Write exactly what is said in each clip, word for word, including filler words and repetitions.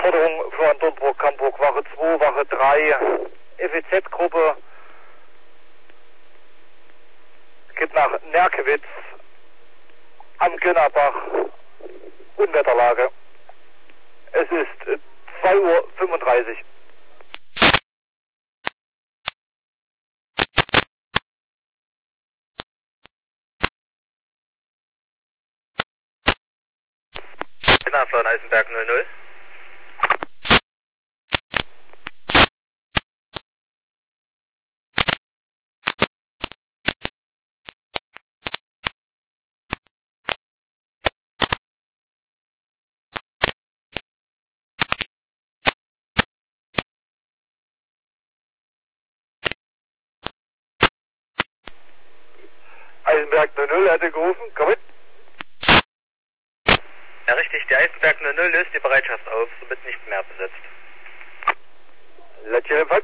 Forderung für Dornburg, Hamburg, Wache zwei, Wache drei, F E Z-Gruppe, geht nach Nerkewitz am Gönnerbach, Unwetterlage. Es ist zwei Uhr fünfunddreißig. Von Eisenberg null null. Eisenberg null null hatte gerufen, komm mit. Ja, richtig, die Eisenberg null null löst die Bereitschaft auf, somit nicht mehr besetzt. Letzter Empfang.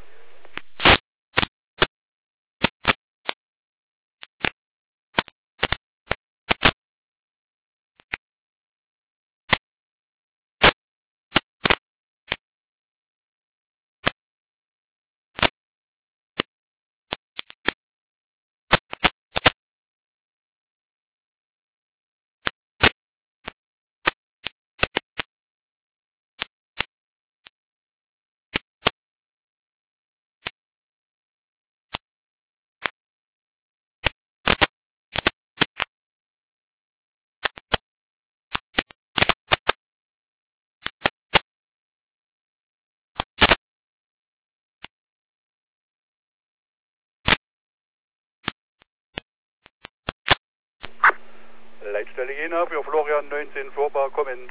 Leitstelle Jena für Florian neunzehn Vorbau kommen.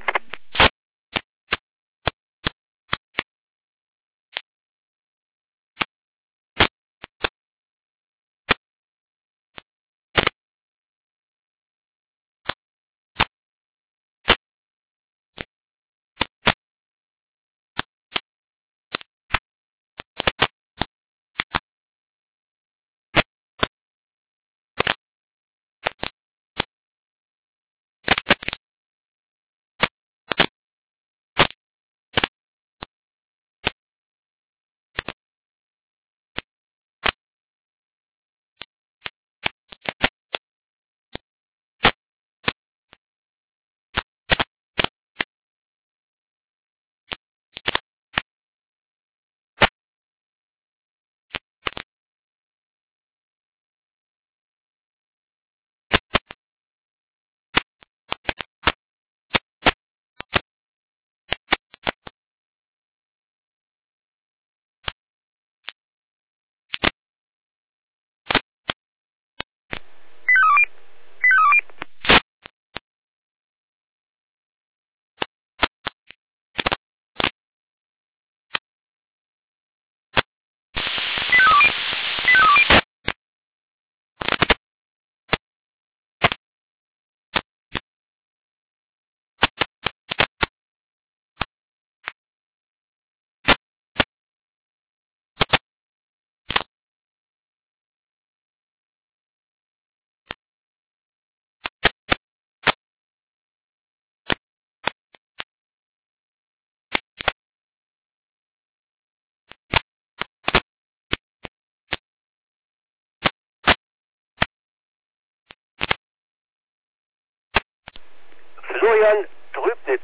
Florian Trübnitz,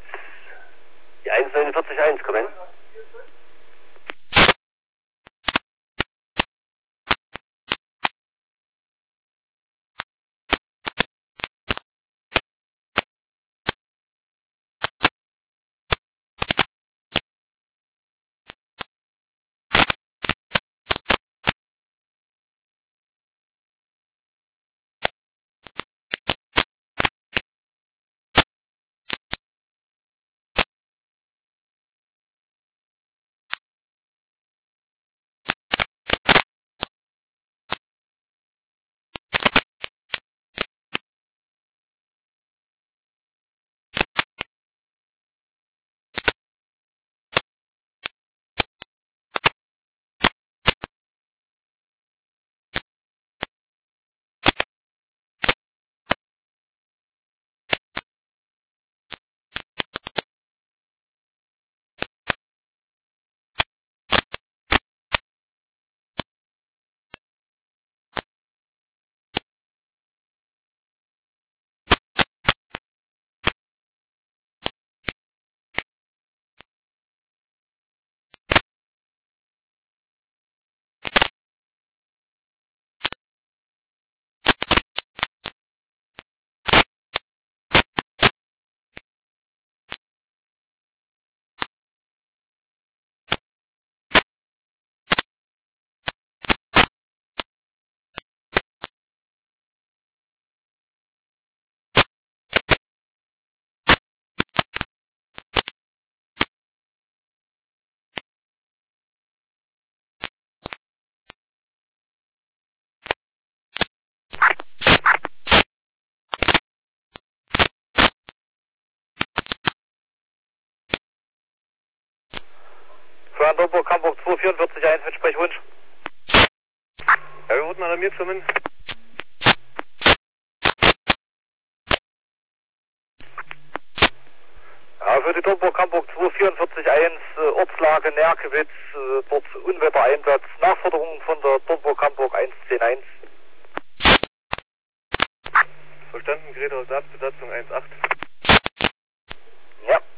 die eins neun vier eins, kommen. Florian Domburg, Hamburg zwei vier vier eins mit Sprechwunsch. Ja, wir wurden alarmiert kommen. Ja, für die Domburg, Hamburg zwei vier vier eins, äh, Ortslage Nerkewitz, äh, dort Unwettereinsatz, Nachforderung von der Domburg, Hamburg eins zehn eins. Verstanden, Greta, Besatzung eins acht. Ja.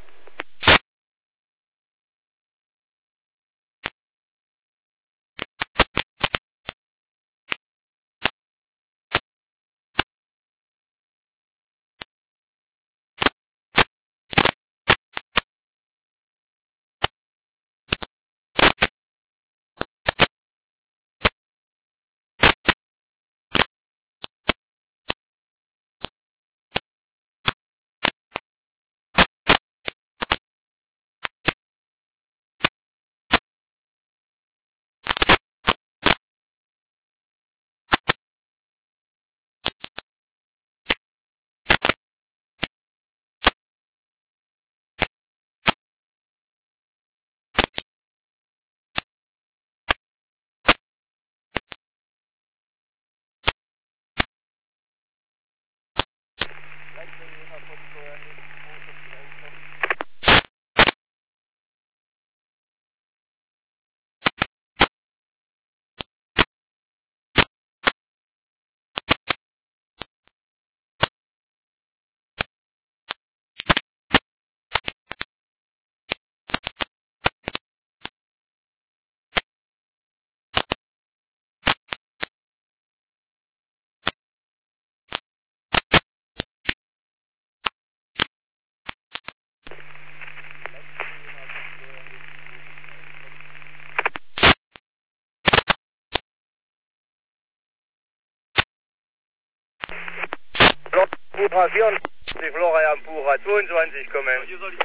Pura vierundvierzig, Florian Pura zweiundzwanzig kommen.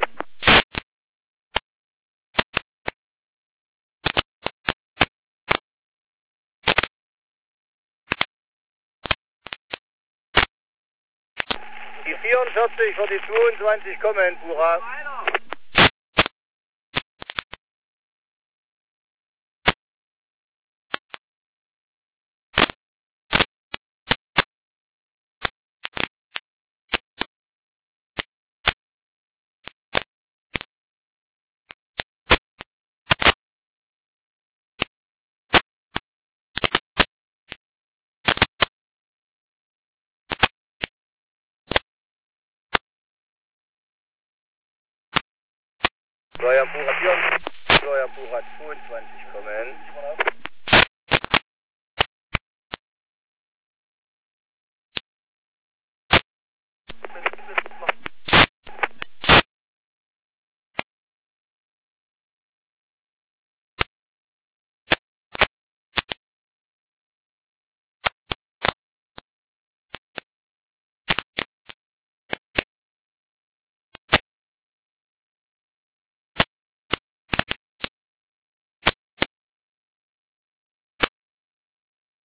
Die vierundvierzig für die zweiundzwanzig kommen, Pura. Florian Pura vierundvierzig, Florian Pura zweiundzwanzig kommen.